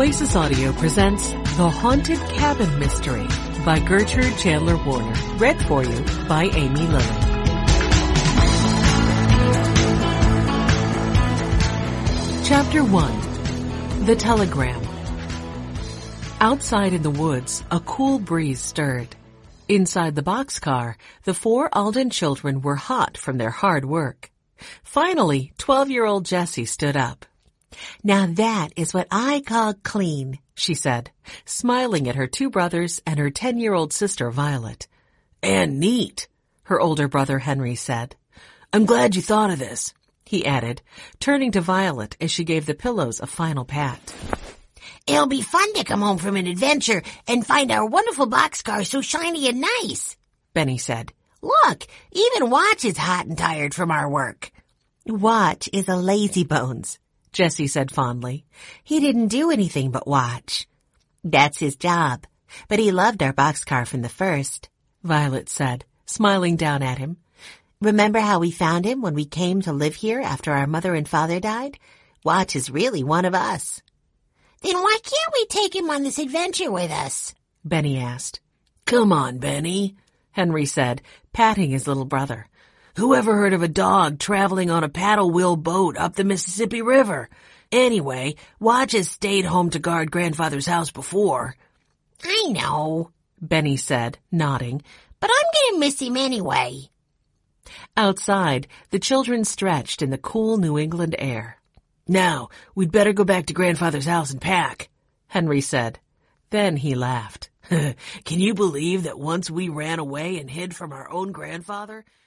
Oasis Audio presents The Haunted Cabin Mystery by Gertrude Chandler Warner. Read for you by Amy Lilly. Chapter 1. The Telegram. Outside in the woods, a cool breeze stirred. Inside the boxcar, the 4 Alden children were hot from their hard work. Finally, 12-year-old Jessie stood up. "Now that is what I call clean," she said, smiling at her 2 brothers and her 10-year-old sister Violet. "And neat," her older brother Henry said. "I'm glad you thought of this," he added, turning to Violet as she gave the pillows a final pat. "It'll be fun to come home from an adventure and find our wonderful boxcar so shiny and nice," Benny said. "Look, even Watch is hot and tired from our work." "Watch is a lazybones," Jessie said fondly. "He didn't do anything but watch." "That's his job, but he loved our boxcar from the first," Violet said, smiling down at him. "Remember how we found him when we came to live here after our mother and father died? Watch is really one of us." "Then why can't we take him on this adventure with us?" Benny asked. "Come on, Benny," Henry said, patting his little brother. "Who ever heard of a dog traveling on a paddle wheel boat up the Mississippi River? Anyway, Watch has stayed home to guard Grandfather's house before." "I know," Benny said, nodding. "But I'm gonna miss him anyway." Outside, the children stretched in the cool New England air. "Now, we'd better go back to Grandfather's house and pack," Henry said. Then he laughed. "Can you believe that once we ran away and hid from our own grandfather,